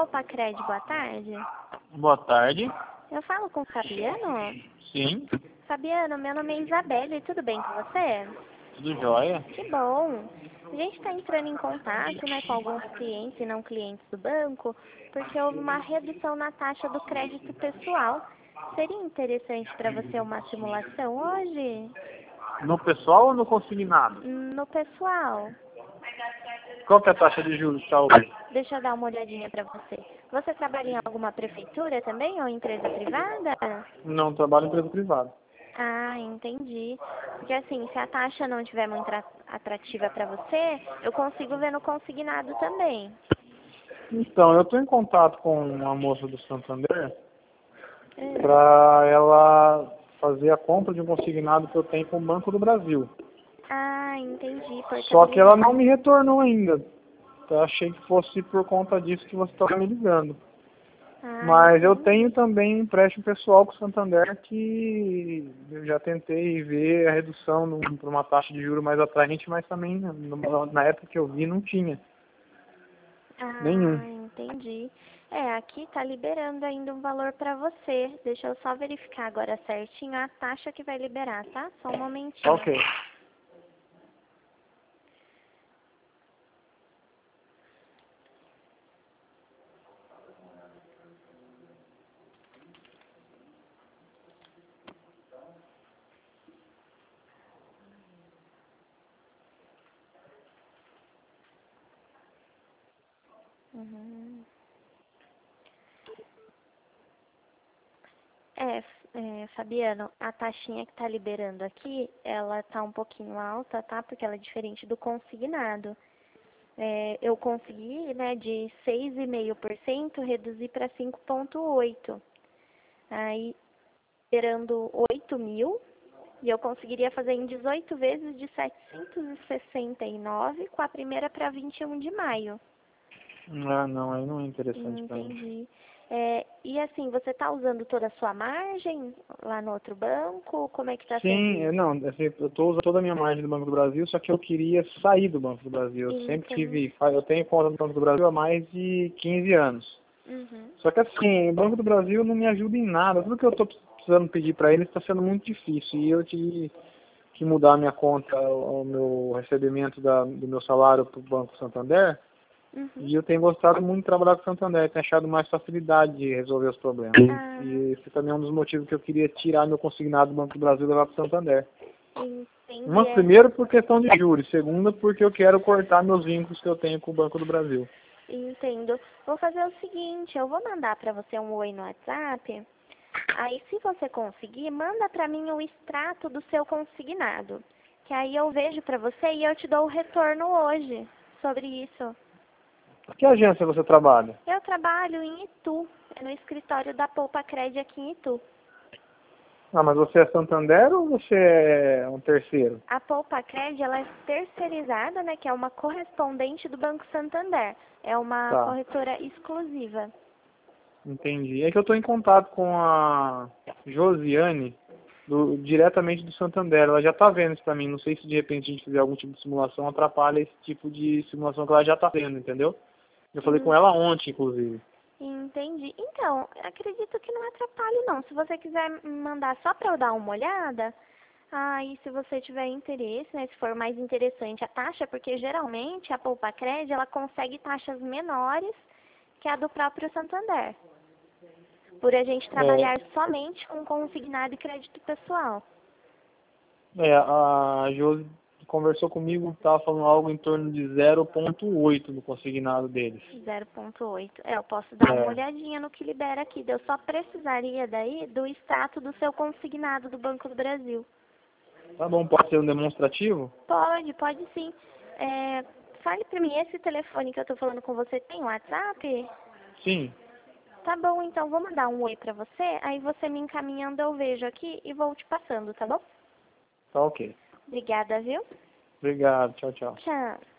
Poupa-Cred, boa tarde. Boa tarde. Eu falo com o Fabiano? Sim, Fabiano, meu nome é Isabelle, tudo bem com você? tudo jóia. Que bom. A gente está entrando em contato, né, com alguns clientes e não clientes do banco, porque houve uma redução na taxa do crédito pessoal. Seria interessante para você uma simulação hoje? No pessoal ou no consignado? No pessoal. Qual que é a taxa de juros que está hoje? Deixa eu dar uma olhadinha para você. Você trabalha em alguma prefeitura também ou empresa privada? Não, trabalho em empresa privada. Ah, entendi. Porque assim, se a taxa não estiver muito atrativa para você, eu consigo ver no consignado também. Então, eu estou em contato com uma moça do Santander Hum. para ela fazer a compra de um consignado que eu tenho com o Banco do Brasil. Ah, entendi. Só que ela Portabilidade. não me retornou ainda. Eu achei que fosse por conta disso que você estava me ligando. Ah, Mas eu entendi. tenho também empréstimo pessoal com o Santander que eu já tentei ver a redução para uma taxa de juros mais atraente, mas também na época que eu vi não tinha nenhum. Ah, entendi. É, aqui tá liberando ainda um valor para você. Deixa eu só verificar agora certinho a taxa que vai liberar, tá? Só um momentinho. Ok. Uhum. Fabiano, a taxinha que tá liberando aqui, ela tá um pouquinho alta, tá? Porque ela é diferente do consignado. Eu consegui, né, de 6,5% reduzir para 5,8%. Aí, liberando 8 mil, e eu conseguiria fazer em 18 vezes de 769, com a primeira para 21 de maio. Ah, não, aí não é interessante para mim. Entendi. E assim, você está usando toda a sua margem lá no outro banco? Como é que está sendo Sim, isso? não, assim, eu estou usando toda a minha margem do Banco do Brasil, só que eu queria sair do Banco do Brasil. Eu sempre Entendi. tive, eu tenho conta no Banco do Brasil há mais de 15 anos. Uhum. Só que assim, o Banco do Brasil não me ajuda em nada. Tudo que eu estou precisando pedir para eles está sendo muito difícil. E eu tive que mudar a minha conta, o meu recebimento do meu salário para o Banco Santander. Uhum. E eu tenho gostado muito de trabalhar com o Santander, tenho achado mais facilidade de resolver os problemas. Ah, E esse também é um dos motivos que eu queria tirar meu consignado do Banco do Brasil e levar para o Santander. entendi. Uma, primeiro por questão de juros, segunda porque eu quero cortar meus vínculos que eu tenho com o Banco do Brasil. Entendo. Vou fazer o seguinte, eu vou mandar para você um oi no WhatsApp. Aí, se você conseguir, manda para mim o extrato do seu consignado. Que aí eu vejo para você e eu te dou o retorno hoje sobre isso. Que agência você trabalha? Eu trabalho em Itu, no escritório da Poupa-Cred aqui em Itu. Ah, mas você é Santander ou você é um terceiro? A Poupa-Cred, ela é terceirizada, né, que é uma correspondente do Banco Santander. É uma Tá, corretora exclusiva. entendi. É que eu estou em contato com a Josiane, diretamente do Santander. Ela já está vendo isso para mim. Não sei se de repente a gente fizer algum tipo de simulação atrapalha esse tipo de simulação que ela já está vendo, entendeu? Eu falei com Hum, ela ontem, inclusive. entendi. Então, acredito que não atrapalhe não. Se você quiser me mandar só para eu dar uma olhada, aí se você tiver interesse, né, se for mais interessante a taxa, porque geralmente a Poupa-Cred, ela consegue taxas menores que a do próprio Santander, por a gente É, trabalhar somente com consignado e crédito pessoal. a Josi conversou comigo, estava falando algo em torno de 0,8 no consignado deles. 0,8. Eu posso dar uma É, olhadinha no que libera aqui. Eu só precisaria daí do extrato do seu consignado do Banco do Brasil. tá bom, pode ser um demonstrativo? Pode sim. Fale pra mim, esse telefone que eu tô falando com você tem WhatsApp? Sim, Tá bom, então vou mandar um oi pra você, aí você me encaminhando eu vejo aqui e vou te passando, tá bom? tá ok. Obrigada, viu? Obrigado, tchau, tchau. Tchau.